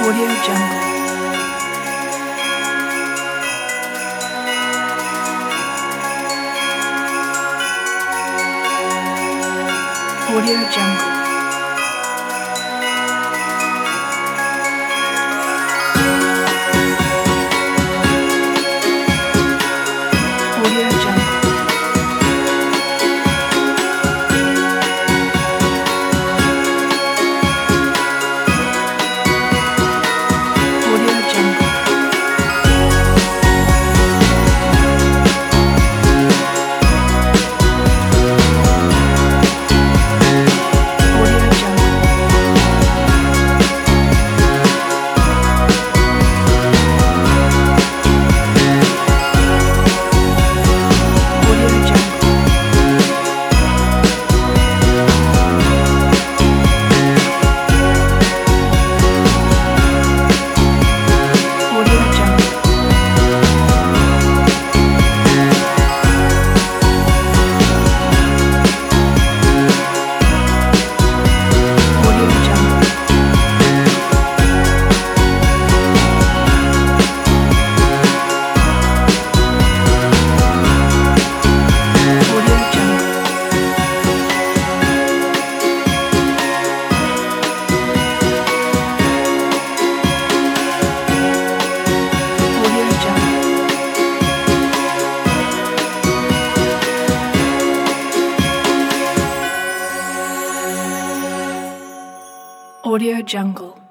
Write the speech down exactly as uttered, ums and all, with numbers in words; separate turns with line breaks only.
Audio Jungle. Audio Jungle. Audio Jungle. Audio Jungle. Audio Jungle. Audio Jungle. Audio Jungle. Audio Jungle. Audio Jungle. Audio Jungle. Audio Jungle.